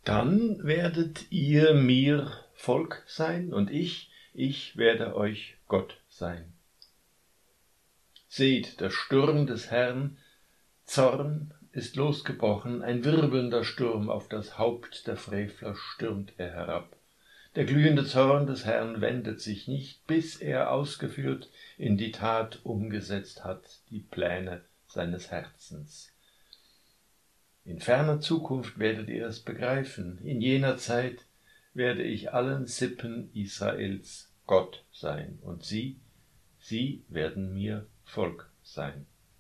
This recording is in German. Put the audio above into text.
Dann werdet ihr mir Volk sein und ich werde euch Gott sein. Seht, der Sturm des Herrn, Zorn ist losgebrochen, ein wirbelnder Sturm, auf das Haupt der Frevler stürmt er herab. Der glühende Zorn des Herrn wendet sich nicht, bis er ausgeführt, in die Tat umgesetzt hat, die Pläne seines Herzens. In ferner Zukunft werdet ihr es begreifen, in jener Zeit werde ich allen Sippen Israels Gott sein, und sie werden mir Volk sein.